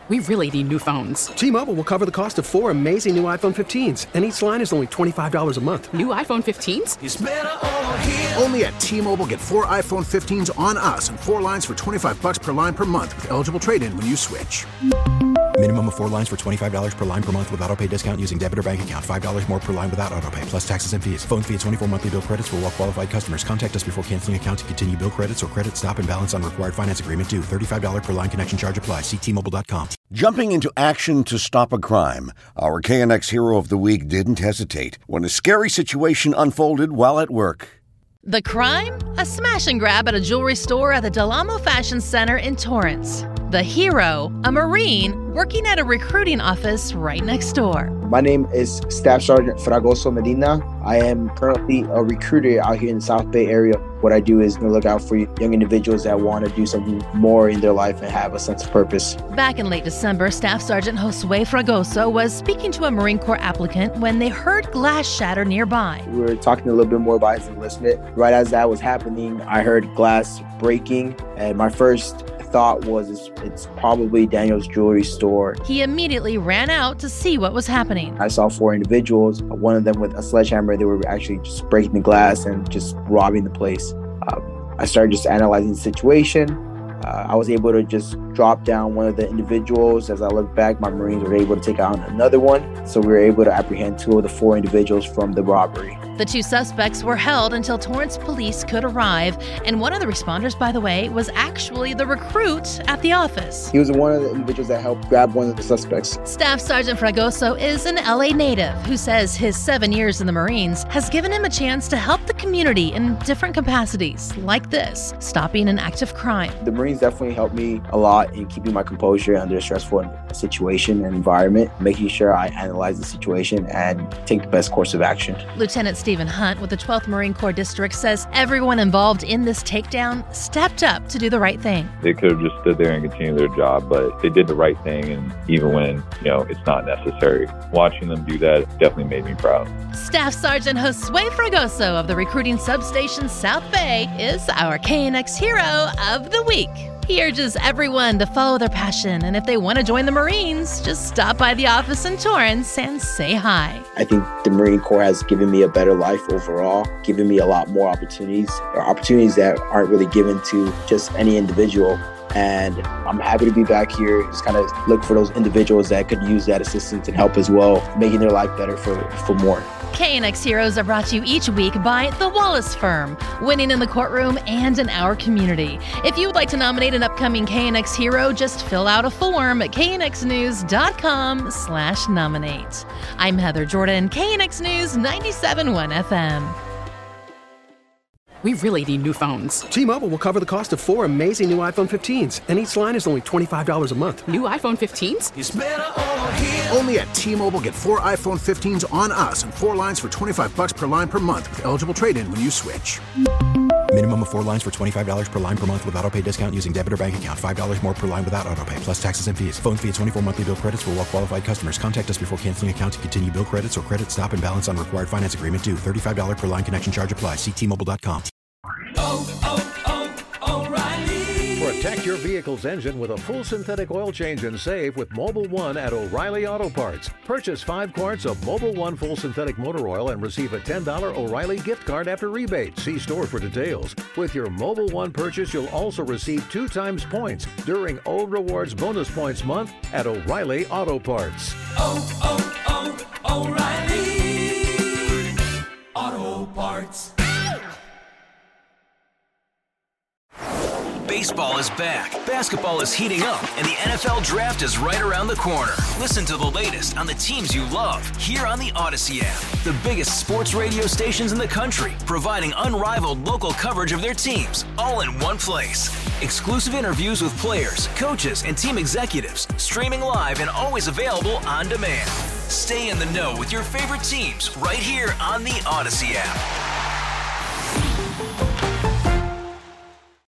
We really need new phones. T-Mobile will cover the cost of 4 amazing new iPhone 15s, and each line is only $25 a month. New iPhone 15s? It's better over here. Only at T-Mobile, get 4 iPhone 15s on us and 4 lines for $25 per line per month with eligible trade-in when you switch. Minimum of 4 lines for $25 per line per month with autopay discount using debit or bank account. $5 more per line without autopay, plus taxes and fees. Phone fee at 24 monthly bill credits for well-qualified customers. Contact us before canceling account to continue bill credits or credit stop and balance on required finance agreement due. $35 per line connection charge applies. See T-Mobile.com. Jumping into action to stop a crime, our KNX Hero of the Week didn't hesitate when a scary situation unfolded while at work. The crime? A smash and grab at a jewelry store at the Del Amo Fashion Center in Torrance. The hero, a Marine, working at a recruiting office right next door. My name is Staff Sergeant Fragoso Medina. I am currently a recruiter out here in the South Bay area. What I do is look out for young individuals that want to do something more in their life and have a sense of purpose. Back in late December, Staff Sergeant Josue Fragoso was speaking to a Marine Corps applicant when they heard glass shatter nearby. We were talking a little bit more about his enlistment. Right as that was happening, I heard glass breaking, and my first thought was it's probably Daniel's jewelry store. He immediately ran out to see what was happening. I saw 4 individuals, one of them with a sledgehammer. They were actually just breaking the glass and just robbing the place. I started just analyzing the situation. I was able to just drop down one of the individuals. As I looked back, my Marines were able to take out another one. So we were able to apprehend 2 of the 4 individuals from the robbery. The 2 suspects were held until Torrance police could arrive. And one of the responders, by the way, was actually the recruit at the office. He was one of the individuals that helped grab one of the suspects. Staff Sergeant Fragoso is an LA native who says his 7 years in the Marines has given him a chance to help the community in different capacities, like this, stopping an act of crime. The Marines definitely helped me a lot in keeping my composure under a stressful situation and environment, making sure I analyze the situation and take the best course of action. Lieutenant Stephen Hunt with the 12th Marine Corps District says everyone involved in this takedown stepped up to do the right thing. They could have just stood there and continued their job, but they did the right thing, and even when, it's not necessary. Watching them do that definitely made me proud. Staff Sergeant Josue Fragoso of the Recruiting Substation South Bay is our KNX Hero of the Week. He urges everyone to follow their passion, and if they want to join the Marines, just stop by the office in Torrance and say hi. I think the Marine Corps has given me a better life overall, given me a lot more opportunities that aren't really given to just any individual. And I'm happy to be back here, just kind of look for those individuals that could use that assistance and help as well, making their life better for more. KNX Heroes are brought to you each week by The Wallace Firm, winning in the courtroom and in our community. If you would like to nominate an upcoming KNX Hero, just fill out a form at knxnews.com/nominate. I'm Heather Jordan, KNX News 97.1 FM. We really need new phones. T-Mobile will cover the cost of 4 amazing new iPhone 15s, and each line is only $25 a month. New iPhone 15s? It's better over here. Only at T-Mobile, get 4 iPhone 15s on us and 4 lines for $25 per line per month with eligible trade-in when you switch. Minimum of 4 lines for $25 per line per month with autopay discount using debit or bank account. $5 more per line without autopay, plus taxes and fees. Phone fee at 24 monthly bill credits for well-qualified customers. Contact us before canceling account to continue bill credits or credit stop and balance on required finance agreement due. $35 per line connection charge applies. See T-Mobile.com. O'Reilly. Protect your vehicle's engine with a full synthetic oil change and save with Mobil 1 at O'Reilly Auto Parts. Purchase 5 quarts of Mobil 1 full synthetic motor oil and receive a $10 O'Reilly gift card after rebate. See store for details. With your Mobil 1 purchase, you'll also receive 2 times points during O Rewards Bonus Points Month at O'Reilly Auto Parts. O'Reilly Auto Parts. Baseball is back, basketball is heating up, and the NFL Draft is right around the corner. Listen to the latest on the teams you love here on the Odyssey app. The biggest sports radio stations in the country, providing unrivaled local coverage of their teams, all in one place. Exclusive interviews with players, coaches, and team executives, streaming live and always available on demand. Stay in the know with your favorite teams right here on the Odyssey app.